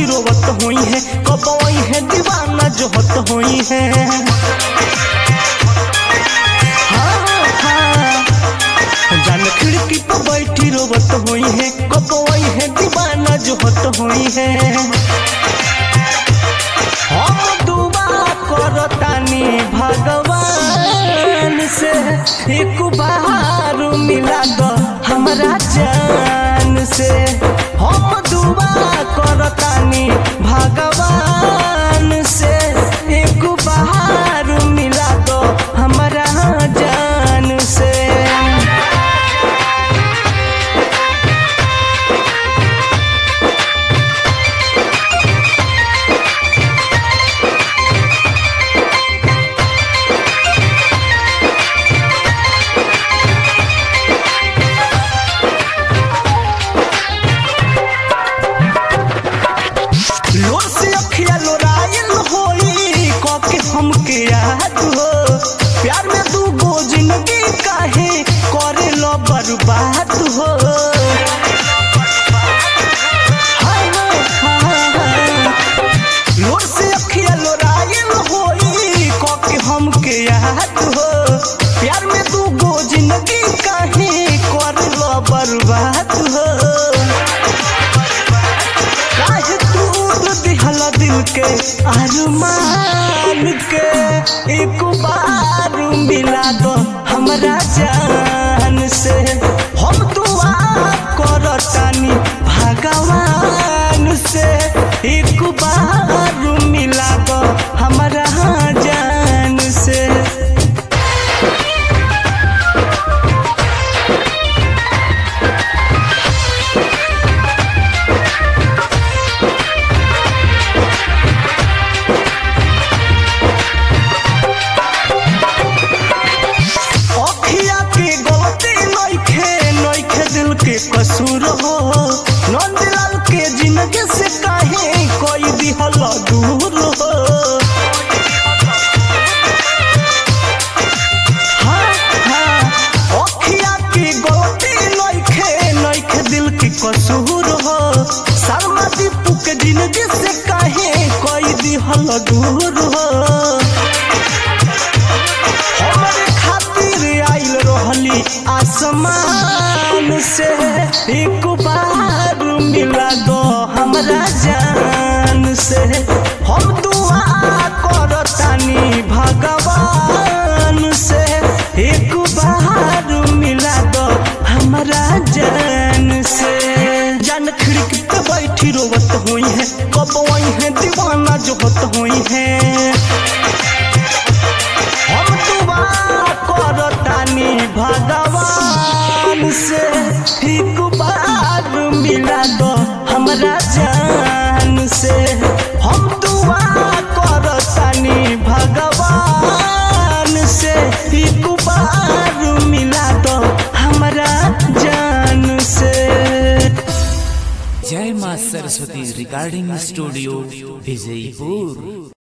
बैठी रोवत हुई है, कब आई है दीवाना जोहत हुई है। जान खिड़की पर बैठी रोवत हुई है, कब आई है दीवाना जोहत हुई है। हम दुआ करतानी भगवान से एक बार मिला दो हमरा जान से। हम दुआ करतानी भगवान से एक बार मिला दो हमरा जान से। लोर से अखिया लोराइल होई कके हमके याद हो। प्यार में तू गो जिंदगी काहे करे लो बर्बाद हो। लोर से अखिया लोराइल होई कके हमके याद हो। प्यार में तू गो जिंदगी काहे करे लो बर्बाद हो। दिल के अरमान के एक बार मिला दो हमरा जान से। हम दुआ करतानी भगवान से एक बार मिला दो हमरा जान से। के कसूर हो नंदलाल के जिंदगी से काहे कोई दिहल दूर हो। अखिया की गलती नइखे दिल की कसूर हो। शर्मा दीपू के जिंदगी से काहे कोई दिहल दूर हो। हमारे खातिर आइल रहली आसमान से एक बार मिला दो हमरा जान से। हम दुआ करतानी भगवान से एक बार मिला दो हमरा जान से। जान खिड़की पे बैठी रोवत हुई है, कब आई है दीवाना जोहत हुई है। हम दुआ करतानी भगवान से एक बार मिला दो हमरा जान से। हम दुआ करतानी भगवान से एक बार मिला दो हमरा जान से। जय मां सरस्वती रिकॉर्डिंग स्टूडियो विजयपुर।